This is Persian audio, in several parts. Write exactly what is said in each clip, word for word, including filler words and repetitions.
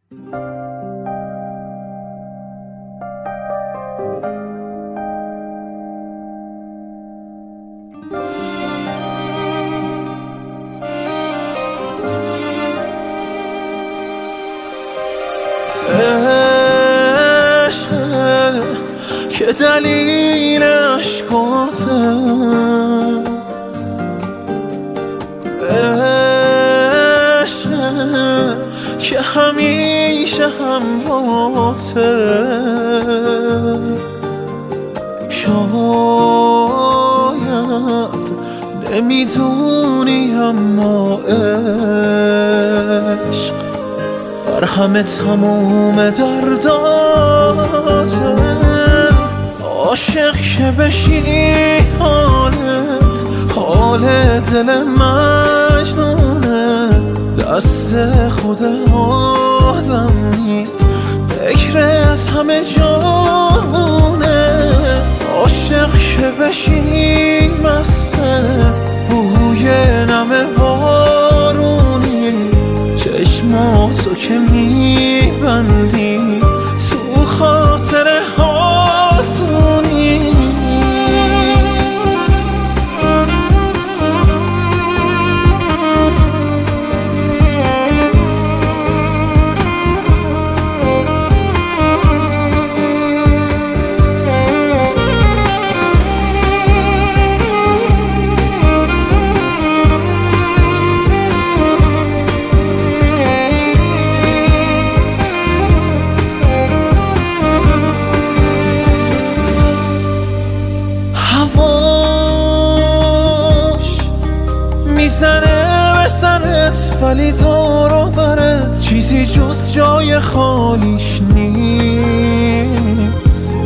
که دلیل عشقاته، عشقه که همیشه همراهته. شاید نمیدونی اما عشق بر همه تموم درداته. عاشق که بشی حالت حال دل مجنونه، دست خود آدم نیست فکرت همه جانونه. عاشق که بشی مسته بوی نم بارونی، چشماتو که میبندی تو خاطر هاتونی. میزنه به سرت ولی دور و برت چیزی جز جای خالیش نیست.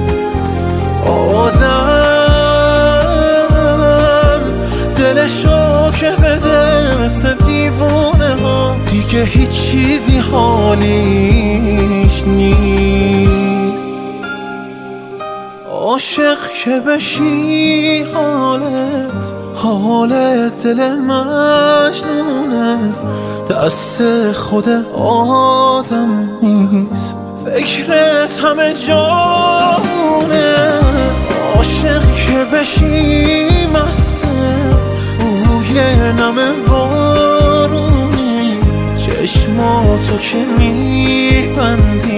آدم دلشو که بده مثل دیوونه ها، دیگه هیچ چیزی حالیش نیست. عاشق که بشی حالت حال دل مجنونه، دست خود آدم نیست فکرت همه جانونه. عاشق که بشی مسته بوی نم بارونی، چشماتو که میبندی